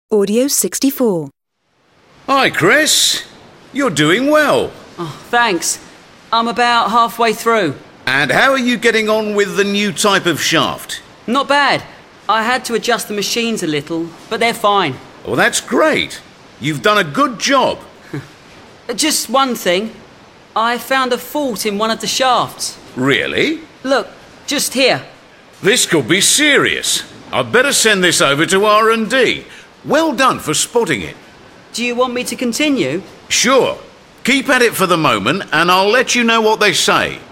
Audio 64. Hi, Chris. You're doing well. Oh, thanks. I'm about halfway through. And how are you getting on with the new type of shaft? Not bad. I had to adjust the machines a little, but they're fine. Well, that's great. You've done a good job. Just one thing. I found a fault in one of the shafts. Really? Look, just here. This could be serious. I'd better send this over to R&D. Well done for spotting it. Do you want me to continue? Sure. Keep at it for the moment and I'll let you know what they say.